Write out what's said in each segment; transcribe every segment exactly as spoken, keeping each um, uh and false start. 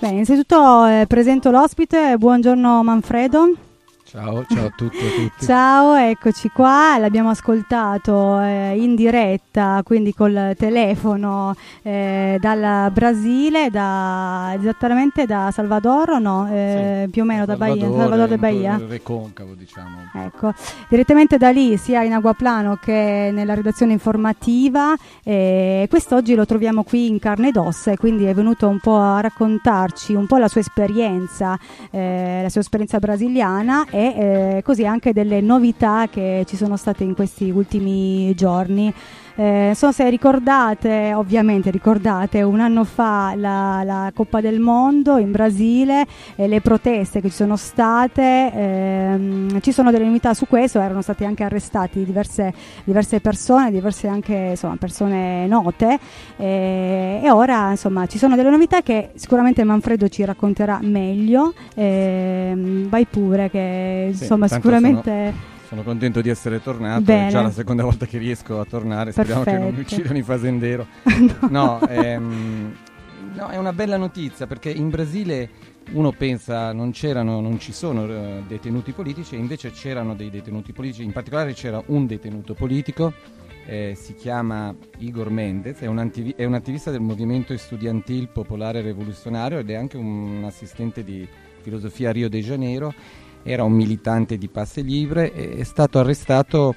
Bene, innanzitutto eh, presento l'ospite. Buongiorno Manfredo. Ciao, ciao a tutti e a tutti. Ciao, eccoci qua, l'abbiamo ascoltato eh, in diretta, quindi col telefono eh, dal Brasile, da, esattamente da Salvador, no? Eh, Sì, più o meno da Salvador, Bahia, Salvador de Bahia. Reconcavo, diciamo. Ecco, direttamente da lì, sia in Aguaplano che nella redazione informativa. Eh, quest'oggi lo troviamo qui in carne ed ossa e quindi è venuto un po' a raccontarci un po' la sua esperienza, eh, la sua esperienza brasiliana e eh, così anche delle novità che ci sono state in questi ultimi giorni. Eh, so se ricordate, ovviamente ricordate, un anno fa la, la Coppa del Mondo in Brasile, eh, le proteste che ci sono state, ehm, ci sono delle novità su questo, erano state anche arrestati diverse, diverse persone, diverse anche insomma, persone note eh, e ora insomma ci sono delle novità che sicuramente Manfredo ci racconterà meglio, ehm, vai pure che Sì, insomma sicuramente... Sono... Sono contento di essere tornato, Bene. È già la seconda volta che riesco a tornare, speriamo Perfetto. che non mi uccidano i fazendero. no. No, ehm, no, è una bella notizia perché in Brasile uno pensa non c'erano, non ci sono uh, detenuti politici e invece c'erano dei detenuti politici, in particolare c'era un detenuto politico, eh, si chiama Igor Mendes, è un, antivi- è un attivista del movimento estudiantil popolare rivoluzionario ed è anche un assistente di filosofia a Rio de Janeiro. Era un militante di Passe Libre e è stato arrestato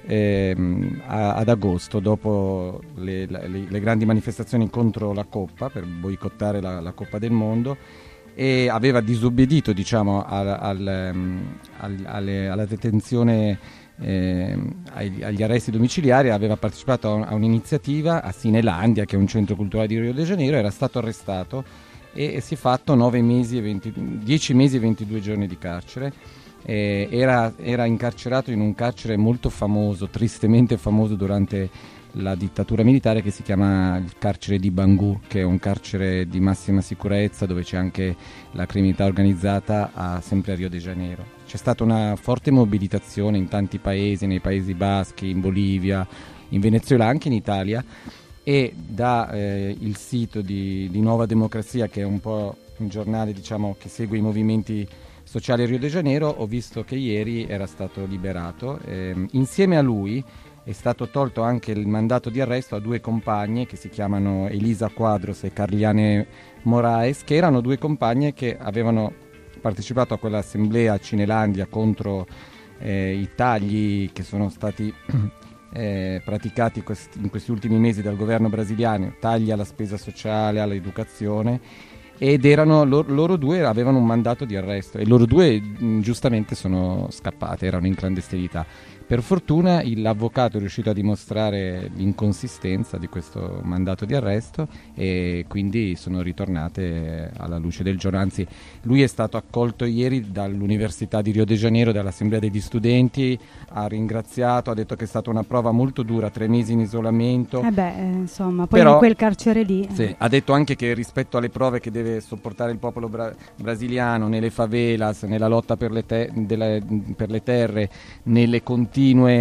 ehm, a, ad agosto dopo le, le, le grandi manifestazioni contro la Coppa, per boicottare la, la Coppa del Mondo, e aveva disobbedito diciamo, al, al, al, alle, alla detenzione, eh, agli, agli arresti domiciliari, aveva partecipato a, un, a un'iniziativa a Cinelandia, che è un centro culturale di Rio de Janeiro, era stato arrestato e si è fatto nove mesi e venti, dieci mesi e ventidue giorni di carcere. Eh, era, era incarcerato in un carcere molto famoso, tristemente famoso durante la dittatura militare, che si chiama il carcere di Bangu, che è un carcere di massima sicurezza dove c'è anche la criminalità organizzata, a, sempre a Rio de Janeiro. C'è stata una forte mobilitazione in tanti paesi, nei Paesi Baschi, in Bolivia, in Venezuela, anche in Italia, e da eh, il sito di, di Nuova Democrazia, che è un po' un giornale diciamo che segue i movimenti sociali a Rio de Janeiro, ho visto che ieri era stato liberato. Eh, insieme a lui è stato tolto anche il mandato di arresto a due compagne che si chiamano Elisa Quadros e Carliane Moraes, che erano due compagne che avevano partecipato a quell'assemblea a Cinelandia contro eh, i tagli che sono stati Eh, praticati questi, in questi ultimi mesi dal governo brasiliano, tagli alla spesa sociale, all'educazione, ed erano loro, loro due avevano un mandato di arresto e loro due mh, giustamente sono scappate, erano in clandestinità. Per fortuna il, l'avvocato è riuscito a dimostrare l'inconsistenza di questo mandato di arresto e quindi sono ritornate alla luce del giorno. Anzi, lui è stato accolto ieri dall'Università di Rio de Janeiro, dall'Assemblea degli Studenti, ha ringraziato, ha detto che è stata una prova molto dura, tre mesi in isolamento. Eh beh, insomma, poi Però, in quel carcere lì. Sì, eh. ha detto anche che rispetto alle prove che deve sopportare il popolo bra- brasiliano nelle favelas, nella lotta per le, te- delle, per le terre, nelle continue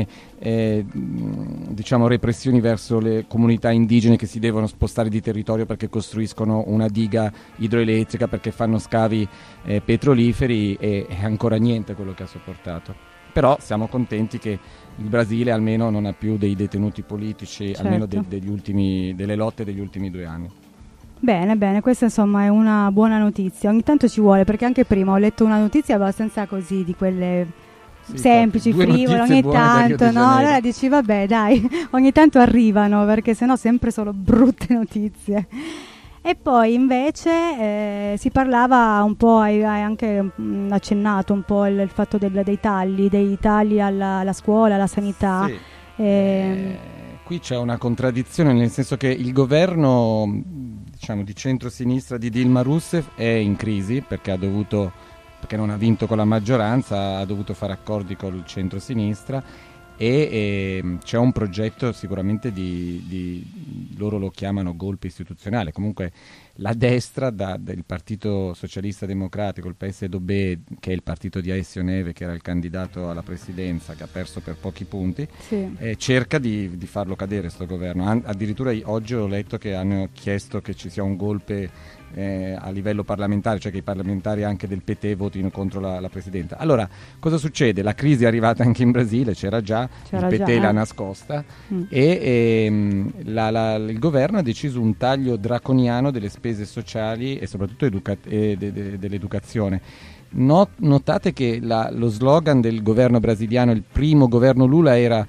eh, diciamo repressioni verso le comunità indigene che si devono spostare di territorio perché costruiscono una diga idroelettrica, perché fanno scavi eh, petroliferi, e è ancora niente quello che ha sopportato. Però siamo contenti che il Brasile almeno non ha più dei detenuti politici, certo. almeno de- degli ultimi, delle lotte degli ultimi due anni. Bene, bene, questa insomma è una buona notizia. Ogni tanto ci vuole, perché anche prima ho letto una notizia abbastanza così di quelle Sì, semplici, infatti, due frivole, notizie ogni buone da Rio tanto, de no? Janeiro. Allora dici vabbè dai, ogni tanto arrivano, perché sennò sempre solo brutte notizie. E poi invece eh, si parlava un po', hai, hai anche mh, accennato un po' il, il fatto del, dei tagli, dei tagli alla, alla scuola, alla sanità. Sì. Eh, Eh, qui c'è una contraddizione, nel senso che il governo, diciamo, di centrosinistra di Dilma Rousseff è in crisi perché ha dovuto, perché non ha vinto con la maggioranza, ha dovuto fare accordi col centrosinistra e, e c'è un progetto sicuramente di, di, loro lo chiamano golpe istituzionale, comunque la destra da, del Partito Socialista Democratico, il P S D O B, che è il partito di Aécio Neves, che era il candidato alla presidenza, che ha perso per pochi punti, sì. eh, cerca di, di farlo cadere sto governo. An- addirittura oggi ho letto che hanno chiesto che ci sia un golpe eh, a livello parlamentare, cioè che i parlamentari anche del P T votino contro la, la Presidenta. Allora, cosa succede? La crisi è arrivata anche in Brasile, c'era già, c'era il P T già, l'ha eh. nascosta Mm. e ehm, la, la, il governo ha deciso un taglio draconiano delle spese sociali e soprattutto educa- e de, de, dell'educazione. Not, notate che la, lo slogan del governo brasiliano, il primo governo Lula, era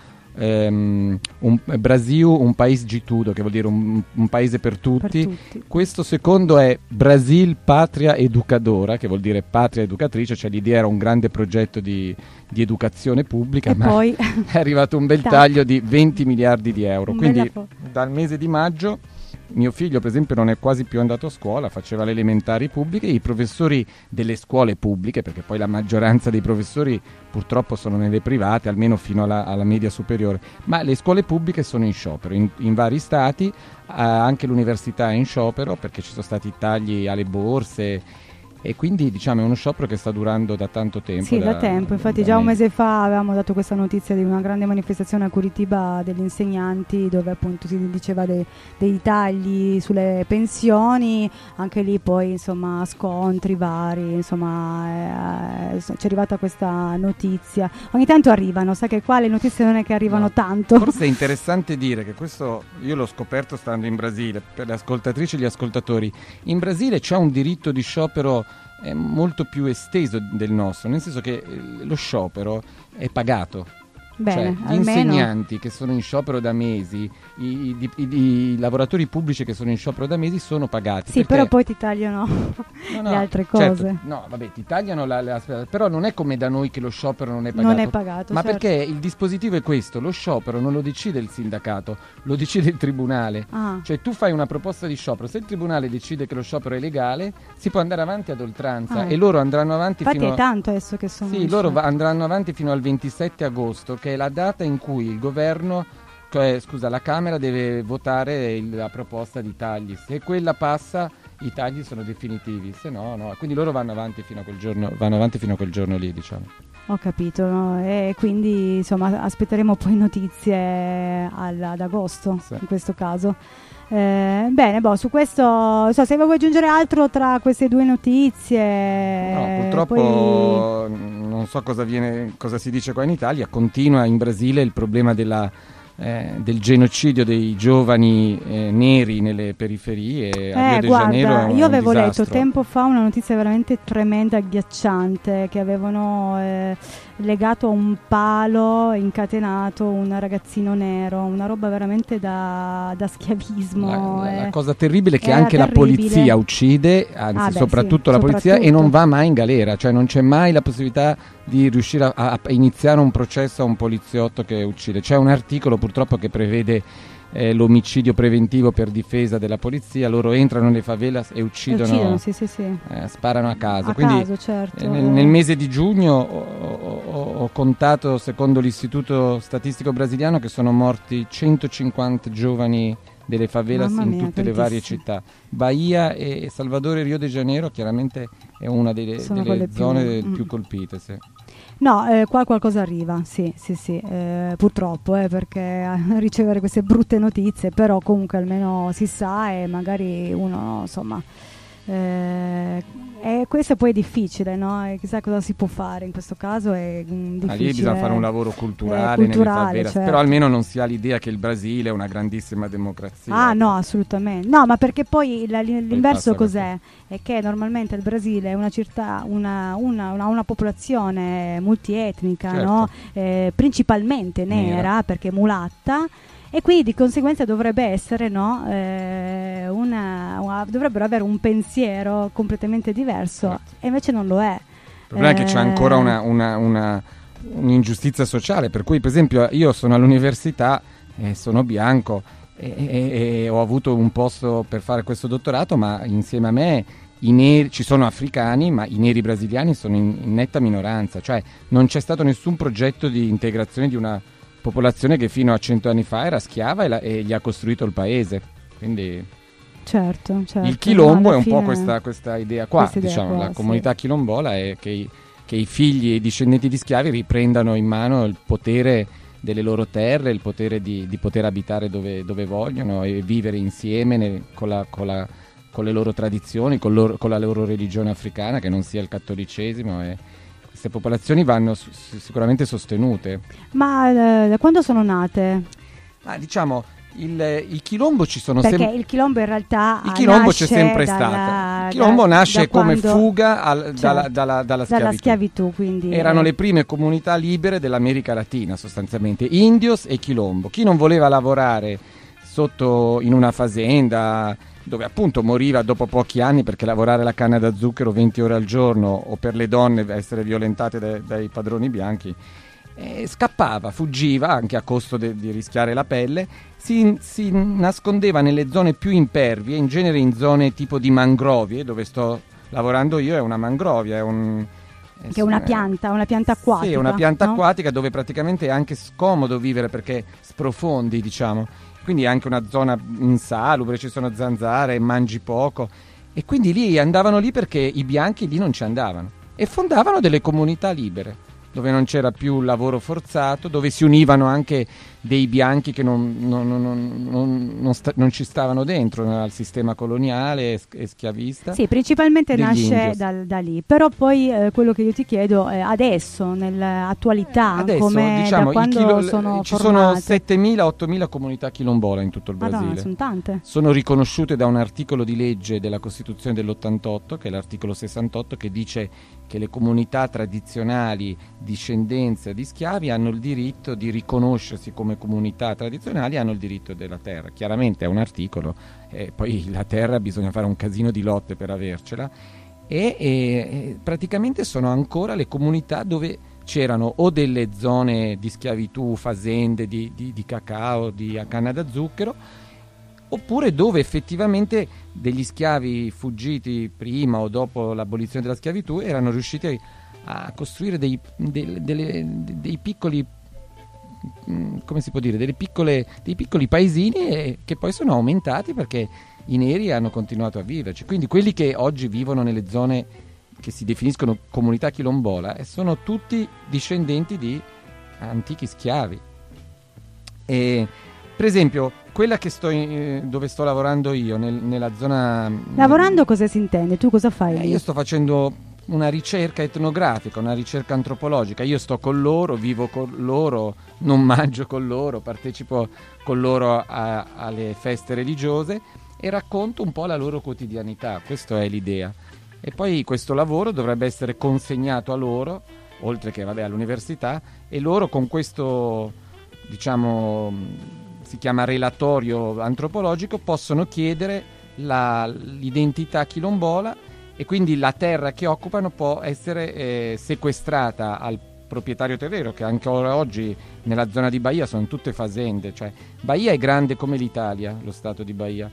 Um, un, Brasil, un país de tudo, che vuol dire un, un paese per tutti. per tutti. Questo secondo è Brasil patria educadora, che vuol dire patria educatrice, cioè l'idea era un grande progetto di, di educazione pubblica, E ma poi è arrivato un bel Tac. taglio di venti miliardi di euro. Un Quindi bella po- dal mese di maggio mio figlio, per esempio, non è quasi più andato a scuola, faceva le elementari pubbliche, i professori delle scuole pubbliche, perché poi la maggioranza dei professori purtroppo sono nelle private, almeno fino alla, alla media superiore, ma le scuole pubbliche sono in sciopero, in, in vari stati, eh, anche l'università è in sciopero perché ci sono stati tagli alle borse. E quindi diciamo è uno sciopero che sta durando da tanto tempo. Sì, da, da tempo, infatti da già un mese fa avevamo dato questa notizia di una grande manifestazione a Curitiba degli insegnanti, dove appunto si diceva dei, dei tagli sulle pensioni, anche lì poi insomma scontri vari, insomma eh, ci è arrivata questa notizia. Ogni tanto arrivano, sa che qua le notizie non è che arrivano no. tanto. Forse è interessante dire che questo io l'ho scoperto stando in Brasile, per le ascoltatrici e gli ascoltatori. In Brasile c'è un diritto di sciopero è molto più esteso del nostro, nel senso che eh, lo sciopero è pagato. Bene, cioè, gli almeno... insegnanti che sono in sciopero da mesi, i, i, i, i lavoratori pubblici che sono in sciopero da mesi sono pagati. Sì, perché... però poi ti tagliano no, no, le altre cose. Certo, no, vabbè, ti tagliano la, la, però non è come da noi che lo sciopero non è pagato. Non è pagato, ma certo. perché il dispositivo è questo, lo sciopero non lo decide il sindacato, lo decide il tribunale. Ah. Cioè tu fai una proposta di sciopero, se il tribunale decide che lo sciopero è legale, si può andare avanti ad oltranza ah, e loro andranno avanti infatti fino è tanto adesso che sono Sì, loro va- andranno avanti fino al ventisette agosto, che è la data in cui il governo, cioè scusa, la Camera deve votare il, la proposta di tagli. Se quella passa, i tagli sono definitivi, se no, no. Quindi loro vanno avanti fino a quel giorno, vanno avanti fino a quel giorno lì, diciamo. Ho capito, no? E quindi insomma aspetteremo poi notizie al, ad agosto, sì. In questo caso. Eh, bene, boh, su questo so, se vuoi aggiungere altro tra queste due notizie. No, purtroppo poi... non so cosa viene, cosa si dice qua in Italia, continua in Brasile il problema della, eh, del genocidio dei giovani eh, neri nelle periferie. Eh, a Rio de guarda, Janeiro è un, io avevo un letto tempo fa una notizia veramente tremenda, agghiacciante, che avevano eh, legato a un palo incatenato un ragazzino nero, una roba veramente da, da schiavismo. La, la, eh. la cosa terribile è che Era anche terribile. la polizia uccide, anzi ah, beh, soprattutto sì, la polizia, soprattutto. e non va mai in galera, cioè non c'è mai la possibilità di riuscire a, a iniziare un processo a un poliziotto che uccide. C'è un articolo purtroppo che prevede eh, l'omicidio preventivo per difesa della polizia, loro entrano nelle favelas e uccidono, uccidono sì, sì, sì. Eh, sparano a caso. A Quindi caso, certo. eh, nel, nel mese di giugno ho, ho, ho contato, secondo l'Istituto Statistico Brasiliano, che sono morti centocinquanta giovani delle favelas Mamma in mia, tutte le varie città. Bahia e Salvador e Rio de Janeiro chiaramente è una delle, delle zone più, mm. più colpite. Sì. No, eh, qua qualcosa arriva, sì, sì, sì, eh, purtroppo, eh, perché ricevere queste brutte notizie, però comunque almeno si sa e magari uno, insomma, eh, e questo poi è difficile, no? E chissà cosa si può fare in questo caso, è mh, difficile. Ah, lì bisogna fare un lavoro culturale, eh, culturale nelle favelas, certo. Però almeno non si ha l'idea che il Brasile è una grandissima democrazia. Ah no, assolutamente. No, ma perché poi la, l'inverso cos'è? È che normalmente il Brasile è una città, una, una, una, una popolazione multietnica, certo. no? eh, principalmente nera, nera, perché mulatta. E quindi di conseguenza dovrebbe essere, no, eh, una, una, dovrebbero avere un pensiero completamente diverso, certo. E invece non lo è. Il problema eh, è che c'è ancora una, una, una, un'ingiustizia sociale, per cui per esempio io sono all'università e sono bianco e, e, e ho avuto un posto per fare questo dottorato, ma insieme a me i neri, ci sono africani, ma i neri brasiliani sono in, in netta minoranza, cioè non c'è stato nessun progetto di integrazione di una popolazione che fino a cento anni fa era schiava e, la, e gli ha costruito il paese, quindi certo, certo. il quilombo no, è un fine... po' questa, questa idea qua, questa idea diciamo, qua, la sì. comunità quilombola è che i, che i figli e i discendenti di schiavi riprendano in mano il potere delle loro terre, il potere di, di poter abitare dove, dove vogliono e vivere insieme nel, con, la, con, la, con le loro tradizioni, con, loro, con la loro religione africana, che non sia il cattolicesimo, e queste popolazioni vanno su, sicuramente sostenute. Ma eh, da quando sono nate? Ah, diciamo, il, il Quilombo ci sono sempre... sempre... Perché il Quilombo in realtà Il Quilombo c'è sempre dalla, stato. Il Quilombo da, nasce da come quando... fuga al, certo, dalla, dalla, dalla schiavitù. Dalla schiavitù, quindi... Erano le prime comunità libere dell'America Latina, sostanzialmente, Indios e Quilombo. Chi non voleva lavorare sotto in una fazenda dove appunto moriva dopo pochi anni perché lavorare la canna da zucchero venti ore al giorno, o per le donne essere violentate dai, dai padroni bianchi, eh, scappava, fuggiva anche a costo de, di rischiare la pelle, si, si nascondeva nelle zone più impervie, in genere in zone tipo di mangrovie, dove sto lavorando io. È una mangrovia, è un... che è una pianta, una pianta acquatica. Sì, una pianta no? acquatica dove praticamente è anche scomodo vivere perché sprofondi, diciamo. Quindi è anche una zona insalubre, ci sono zanzare, mangi poco. E quindi lì andavano lì perché i bianchi lì non ci andavano. E fondavano delle comunità libere, dove non c'era più lavoro forzato, dove si univano anche dei bianchi che non, non, non, non, non, sta, non ci stavano dentro, no, al sistema coloniale e schiavista. Sì, principalmente nasce da, da lì. Però poi eh, quello che io ti chiedo è adesso, nell'attualità, adesso, come diciamo, da quando chilo, sono ci formate. sono settemila ottomila comunità quilombola in tutto il Brasile. Madonna, sono tante. Sono riconosciute da un articolo di legge della Costituzione dell'ottantotto, che è l'articolo sessantotto, che dice che le comunità tradizionali discendenza di schiavi hanno il diritto di riconoscersi come comunità tradizionali, hanno il diritto della terra. Chiaramente è un articolo, eh, poi la terra bisogna fare un casino di lotte per avercela, e, e praticamente sono ancora le comunità dove c'erano o delle zone di schiavitù, fazende di, di, di cacao, di canna da zucchero, oppure dove effettivamente degli schiavi fuggiti prima o dopo l'abolizione della schiavitù erano riusciti a costruire dei, dei, delle, dei piccoli, come si può dire, delle piccole, dei piccoli paesini, e che poi sono aumentati perché i neri hanno continuato a viverci. Quindi quelli che oggi vivono nelle zone che si definiscono comunità quilombola sono tutti discendenti di antichi schiavi. E per esempio quella che sto in, dove sto lavorando io nel, nella zona... Lavorando cosa si intende? Tu cosa fai? Eh, io sto facendo una ricerca etnografica, una ricerca antropologica. Io sto con loro, vivo con loro, non mangio con loro, partecipo con loro a, alle feste religiose e racconto un po' la loro quotidianità. Questa è l'idea. E poi questo lavoro dovrebbe essere consegnato a loro, oltre che vabbè, all'università, e loro con questo, diciamo, si chiama relatorio antropologico, possono chiedere la, l'identità quilombola, e quindi la terra che occupano può essere eh, sequestrata al proprietario terriero, che anche oggi nella zona di Bahia sono tutte fazende. Cioè Bahia è grande come l'Italia, lo stato di Bahia,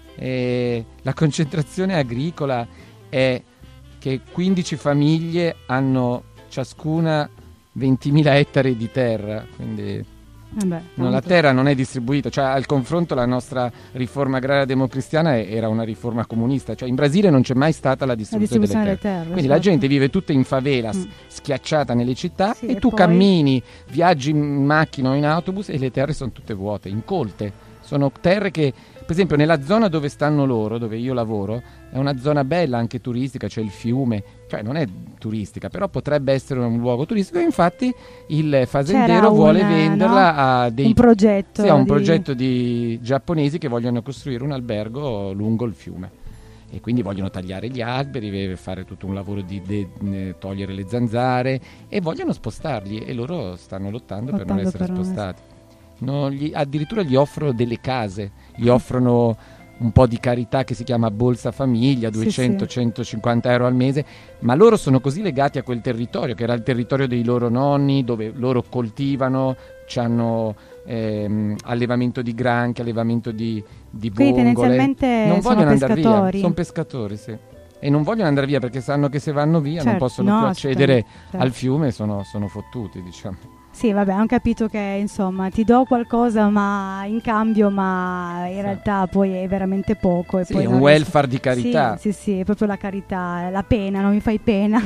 e la concentrazione agricola è che quindici famiglie hanno ciascuna ventimila ettari di terra, quindi Vabbè, no, la terra non è distribuita. Cioè, al confronto la nostra riforma agraria democristiana era una riforma comunista. Cioè in Brasile non c'è mai stata la distribuzione, la distribuzione delle terre, delle terre, quindi certo. la gente vive tutta in favelas, mm. schiacciata nelle città, sì, e, e tu poi... cammini, viaggi in macchina o in autobus e le terre sono tutte vuote, incolte. Sono terre che, per esempio, nella zona dove stanno loro, dove io lavoro, è una zona bella, anche turistica, c'è il fiume, cioè non è turistica, però potrebbe essere un luogo turistico, e infatti il fazendero un, vuole venderla no? a dei... un progetto, sì, a un di... progetto di giapponesi che vogliono costruire un albergo lungo il fiume, e quindi vogliono tagliare gli alberi, fare tutto un lavoro di de- de- togliere le zanzare, e vogliono spostarli, e loro stanno lottando, lottando per non essere per non spostati. Non gli, addirittura gli offrono delle case, gli offrono un po' di carità che si chiama Bolsa Famiglia, duecento centocinquanta euro al mese, ma loro sono così legati a quel territorio, che era il territorio dei loro nonni, dove loro coltivano, hanno ehm, allevamento di granchi, allevamento di, di Quindi vongole. tendenzialmente Non sono vogliono andare pescatori. via, sono pescatori, sì. E non vogliono andare via perché sanno che se vanno via certo, non possono no, più accedere certo. al fiume, sono, sono fottuti, diciamo. Sì, vabbè, hanno capito che insomma ti do qualcosa ma in cambio, ma in sì. realtà poi è veramente poco. E Sì, poi è non un welfare di sì, carità. Sì, sì, sì, è proprio la carità, la pena, non mi fai pena.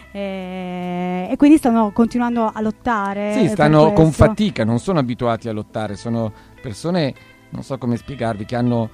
e, e quindi stanno continuando a lottare. Sì, per stanno con questo. fatica, non sono abituati a lottare, sono persone, non so come spiegarvi, che hanno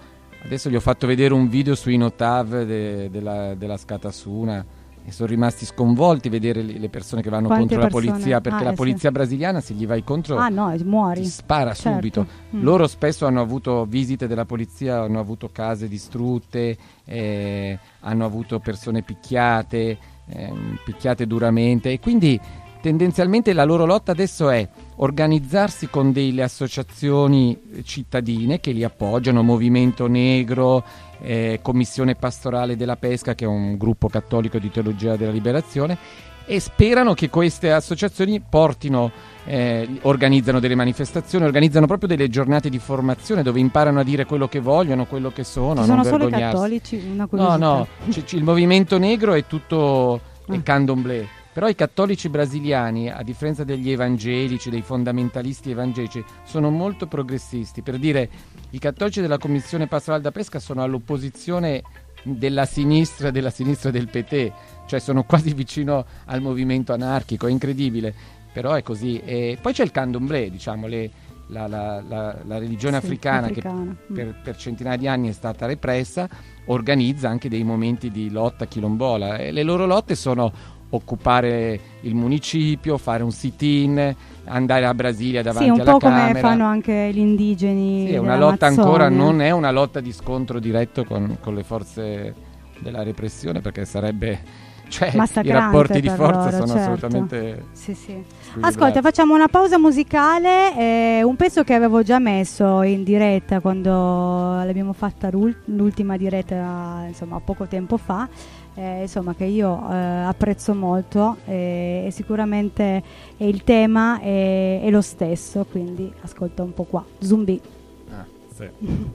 Adesso gli ho fatto vedere un video su Inotav de, della, della Scatasuna e sono rimasti sconvolti vedere le persone che vanno Quante contro la persone? polizia, perché Ah, la eh, polizia brasiliana, se gli vai contro, ah, no, muori. ti spara Certo. subito. Mm. Loro spesso hanno avuto visite della polizia, hanno avuto case distrutte, eh, hanno avuto persone picchiate, eh, picchiate duramente, e quindi tendenzialmente la loro lotta adesso è organizzarsi con delle associazioni cittadine che li appoggiano, Movimento Negro, eh, Commissione Pastorale della Pesca, che è un gruppo cattolico di teologia della liberazione, e sperano che queste associazioni portino, eh, organizzano delle manifestazioni, organizzano proprio delle giornate di formazione dove imparano a dire quello che vogliono, quello che sono, Ci a non sono solo i vergognarsi. cattolici? Una No, curiosità. no, c- c- il Movimento Negro è tutto Ah. è candomblé. Però i cattolici brasiliani, a differenza degli evangelici, dei fondamentalisti evangelici, sono molto progressisti. Per dire, i cattolici della Commissione Pastorale da Pesca sono all'opposizione della sinistra della sinistra del P T, cioè sono quasi vicino al movimento anarchico, è incredibile, però è così. E poi c'è il candomblé, diciamo, le, la, la, la, la religione Sì, africana, africana. che per, per centinaia di anni è stata repressa, organizza anche dei momenti di lotta quilombola, e le loro lotte sono occupare il municipio, fare un sit-in, andare a Brasilia davanti Sì, un alla po' Camera. come fanno anche gli indigeni. Sì, è una lotta dell'Amazzonia. ancora, non è una lotta di scontro diretto con, con le forze della repressione, perché sarebbe, cioè, i Massacrante rapporti di per forza loro, sono certo. assolutamente Sì, sì. squilibrati. Ascolta, facciamo una pausa musicale, eh, un pezzo che avevo già messo in diretta quando l'abbiamo fatta l'ul- l'ultima diretta, insomma, poco tempo fa, eh, insomma, che io eh, apprezzo molto, eh, e sicuramente eh, il tema è, è lo stesso, quindi ascolta un po' qua. Zumbi. Ah, sì.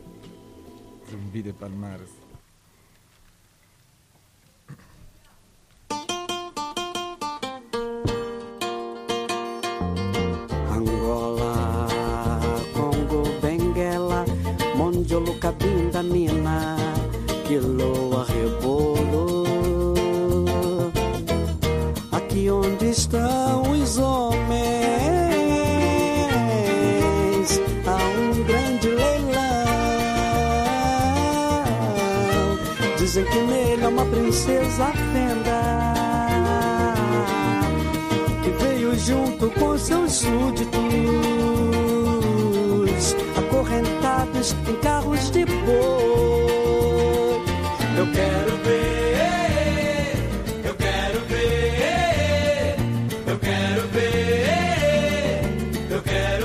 Zumbi de Palmares. Angola, Congo, Benguela, Mondiolo, Cabinda, Mina, Quiloa, Rebolo. Aqui onde estão os homens, há um grande leilão. Dizem que nele é uma princesa fenda, que veio junto com seus súditos, acorrentados em carros de boi. Eu quero ver, eu quero ver, eu quero ver, eu quero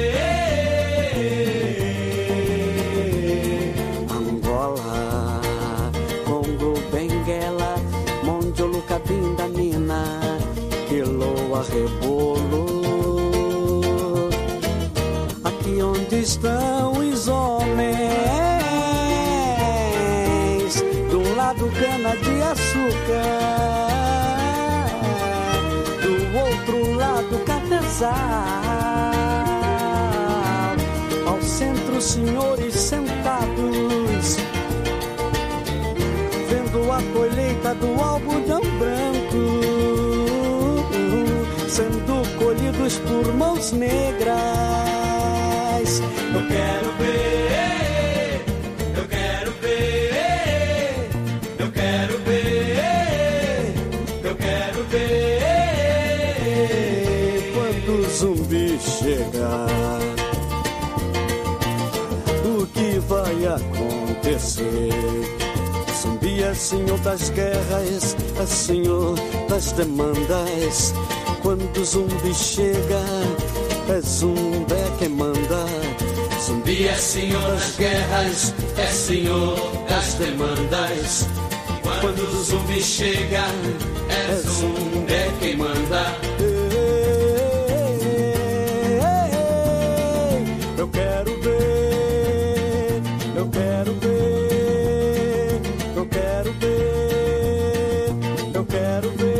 ver. Angola, Congo, Benguela, Mondiolo, Cabinda, Mina, Quiloa, Rebolo. Aqui onde estão os homens, de um lado cana de açúcar, do outro lado cafezal, ao centro senhores sentados, vendo a colheita do algodão branco sendo colhidos por mãos negras. Eu quero ver, eu quero ver, eu quero ver, eu quero ver. Quando o zumbi chegar, o que vai acontecer? Zumbi é senhor das guerras, é senhor das demandas. Quando o zumbi chega, é zumbi quem manda. Zumbi é senhor das guerras, é senhor das demandas. Quando o zumbi chega, é zumbi quem manda. Eu quero ver, eu quero ver, eu quero ver, eu quero ver.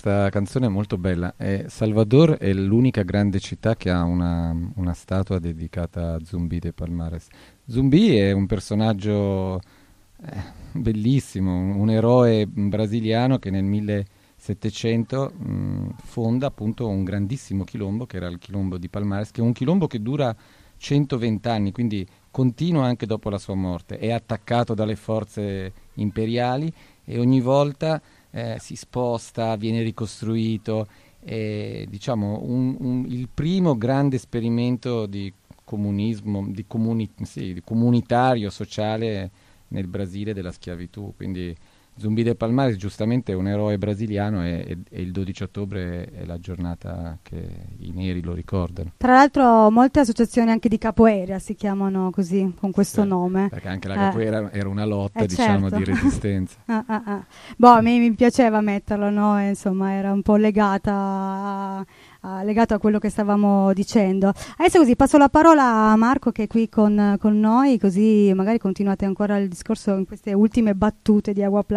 questa canzone è molto bella. Eh, Salvador è l'unica grande città che ha una, una statua dedicata a Zumbi de Palmares. Zumbi è un personaggio eh, bellissimo, un, un eroe brasiliano che nel millesettecento mh, fonda appunto un grandissimo chilombo, che era il chilombo di Palmares, che è un chilombo che dura centoventi anni, quindi continua anche dopo la sua morte. È attaccato dalle forze imperiali e ogni volta eh, si sposta, viene ricostruito. È, diciamo, un, un, il primo grande esperimento di comunismo, di, comuni, sì, di comunitario, sociale nel Brasile della schiavitù. Quindi Zumbi de Palmares giustamente è un eroe brasiliano e, e, e il dodici ottobre è la giornata che i neri lo ricordano. Tra l'altro molte associazioni anche di capoeira si chiamano così, con questo sì, nome. Perché anche la capoeira eh. era una lotta, eh, diciamo, certo. di resistenza. ah, ah, ah. Boh, mi, mi piaceva metterlo, no? Insomma, era un po' legata a, a, legato a quello che stavamo dicendo. Adesso così passo la parola a Marco che è qui con, con noi, così magari continuate ancora il discorso in queste ultime battute di Aguaplano.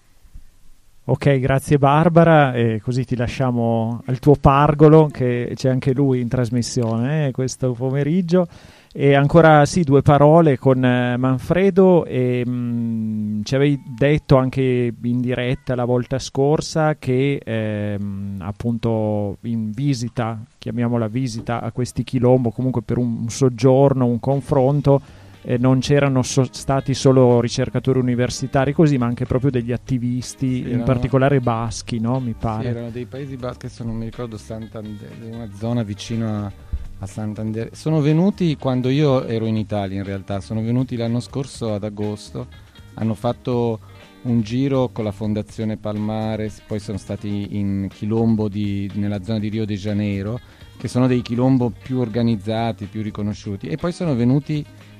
Ok, grazie Barbara, e così ti lasciamo al tuo pargolo, che c'è anche lui in trasmissione eh, questo pomeriggio. E ancora sì, due parole con eh, Manfredo. E, mh, ci avevi detto anche in diretta la volta scorsa che ehm, appunto in visita, chiamiamola visita a questi chilombo, comunque per un, un soggiorno, un confronto, Eh, non c'erano so- stati solo ricercatori universitari così, ma anche proprio degli attivisti, sì, in erano, particolare baschi, no? Mi pare. Sì, erano dei paesi baschi, se non mi ricordo, Santander, una zona vicino a, a Santander. Sono venuti quando io ero in Italia, in realtà, sono venuti l'anno scorso ad agosto, hanno fatto un giro con la Fondazione Palmares, poi sono stati in Quilombo di, nella zona di Rio de Janeiro, che sono dei Quilombo più organizzati, più riconosciuti, e poi sono venuti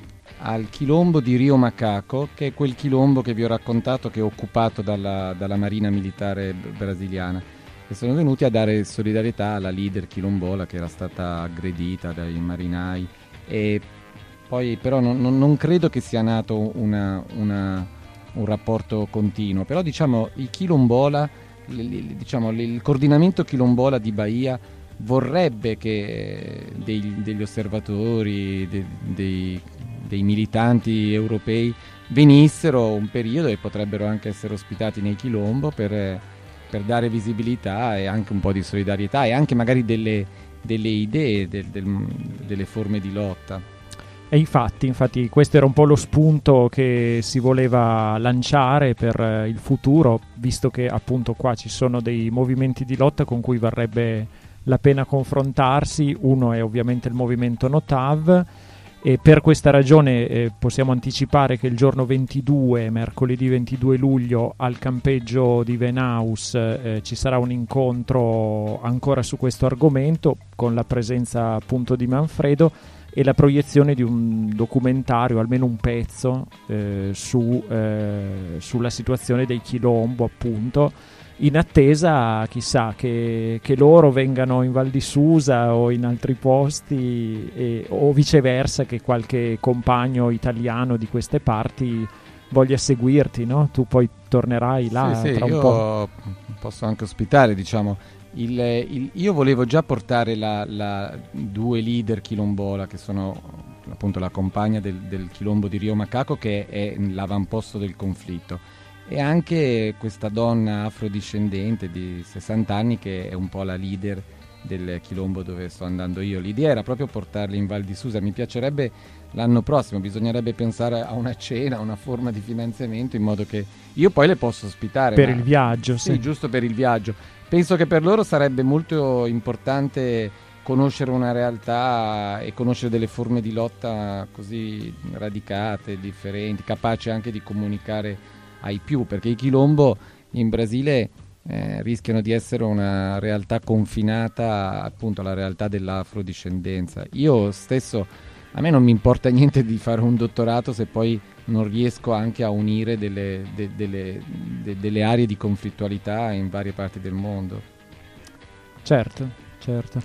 al Quilombo di Rio Macaco, che è quel Quilombo che vi ho raccontato che è occupato dalla, dalla Marina Militare brasiliana, e sono venuti a dare solidarietà alla leader quilombola che era stata aggredita dai marinai. E poi però non, non, non credo che sia nato una, una, un rapporto continuo, però diciamo il quilombola, diciamo, il coordinamento quilombola di Bahia vorrebbe che dei, degli osservatori, de, dei dei militanti europei venissero un periodo e potrebbero anche essere ospitati nei Quilombo per, per dare visibilità e anche un po' di solidarietà e anche magari delle, delle idee, del, del, delle forme di lotta. E infatti, infatti questo era un po' lo spunto che si voleva lanciare per il futuro, visto che appunto qua ci sono dei movimenti di lotta con cui varrebbe la pena confrontarsi. Uno è ovviamente il movimento Notav, e per questa ragione eh, possiamo anticipare che il giorno ventidue, mercoledì ventidue luglio, al campeggio di Venaus eh, ci sarà un incontro ancora su questo argomento, con la presenza appunto di Manfredo e la proiezione di un documentario, almeno un pezzo, eh, su, eh, sulla situazione dei Quilombo, appunto, in attesa, chissà, che, che loro vengano in Val di Susa o in altri posti, e, o viceversa, che qualche compagno italiano di queste parti voglia seguirti, no? Tu poi tornerai là sì, tra sì, un io po'. Posso anche ospitare, diciamo. Il, il, io volevo già portare la, la due leader quilombola, che sono appunto la compagna del, del Quilombo di Rio Macaco, che è l'avamposto del conflitto, e anche questa donna afrodiscendente di sessanta anni che è un po' la leader del Quilombo dove sto andando io. L'idea era proprio portarli in Val di Susa. Mi piacerebbe l'anno prossimo, bisognerebbe pensare a una cena, a una forma di finanziamento in modo che io poi le posso ospitare. Per ma... il viaggio, sì. Sì, giusto per il viaggio. Penso che per loro sarebbe molto importante conoscere una realtà e conoscere delle forme di lotta così radicate, differenti, capaci anche di comunicare ai più, perché i Quilombo in Brasile eh, rischiano di essere una realtà confinata appunto alla realtà dell'afrodiscendenza. Io stesso, a me non mi importa niente di fare un dottorato se poi non riesco anche a unire delle, de, delle, de, delle aree di conflittualità in varie parti del mondo. Certo, certo.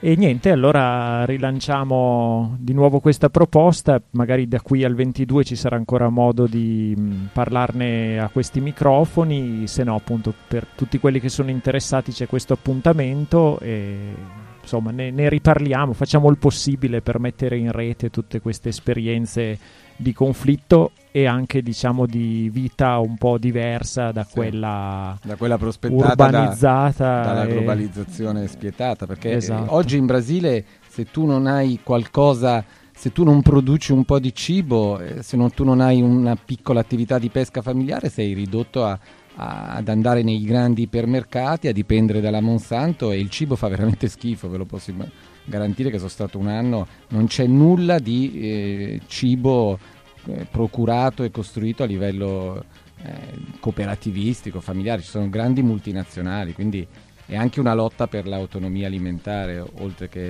E niente, allora rilanciamo di nuovo questa proposta, magari da qui al ventidue ci sarà ancora modo di mh, parlarne a questi microfoni, se no appunto per tutti quelli che sono interessati c'è questo appuntamento e insomma ne, ne riparliamo, facciamo il possibile per mettere in rete tutte queste esperienze di conflitto e anche diciamo di vita un po' diversa da sì, quella, da quella prospettata urbanizzata da, dalla e... globalizzazione spietata, perché esatto. oggi in Brasile se tu non hai qualcosa, se tu non produci un po' di cibo, se non, tu non hai una piccola attività di pesca familiare, sei ridotto a, a, ad andare nei grandi ipermercati, a dipendere dalla Monsanto, e il cibo fa veramente schifo, ve lo posso garantire che sono stato un anno, non c'è nulla di eh, cibo eh, procurato e costruito a livello eh, cooperativistico, familiare, ci sono grandi multinazionali, quindi è anche una lotta per l'autonomia alimentare oltre che